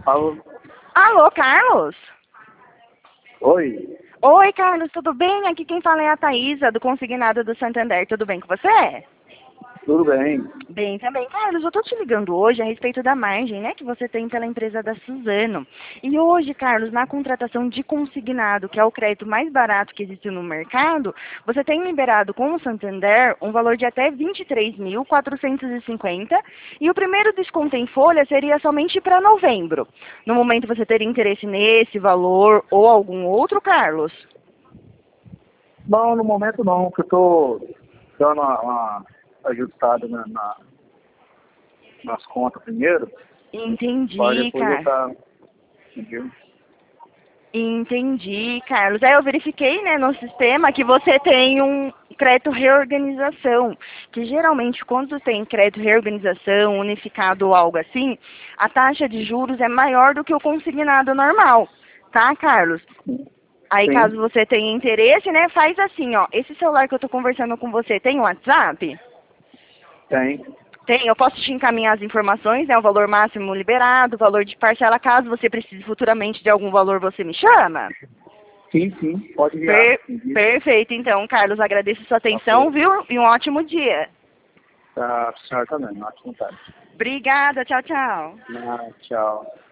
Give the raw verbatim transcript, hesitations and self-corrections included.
Alô? Alô, Carlos? Oi? Oi, Carlos, tudo bem? Aqui quem fala é a Thaísa, do Consignado do Santander. Tudo bem com você? Tudo bem? Bem também. Carlos, eu tô te ligando hoje a respeito da margem, né, que você tem pela empresa da Suzano. E hoje, Carlos, na contratação de consignado, que é o crédito mais barato que existe no mercado, você tem liberado com o Santander um valor de até vinte e três mil quatrocentos e cinquenta e o primeiro desconto em folha seria somente para novembro. No momento você teria interesse nesse valor ou algum outro, Carlos? Não, no momento não, que eu tô dando uma, uma ajustada na, na- nas contas primeiro, para Entendi, depois eu cara. estar... Entendeu? Entendi, Carlos. Aí eu verifiquei, né, no sistema que você tem um crédito reorganização, que geralmente quando tem crédito reorganização, unificado ou algo assim, a taxa de juros é maior do que o consignado normal, tá, Carlos? Aí caso Sim, você tenha interesse, né, faz assim, ó, esse celular que eu tô conversando com você tem WhatsApp? tem. Tem, eu posso te encaminhar as informações, né, o valor máximo liberado, o valor de parcela, caso você precise futuramente de algum valor, você me chama? Sim, sim, pode enviar. Per- Envia. perfeito, então, Carlos, agradeço sua atenção, Ok. viu? E um ótimo dia. Tá, senhor também, ótimo tarde. Obrigada, tchau, tchau. Ah, tchau.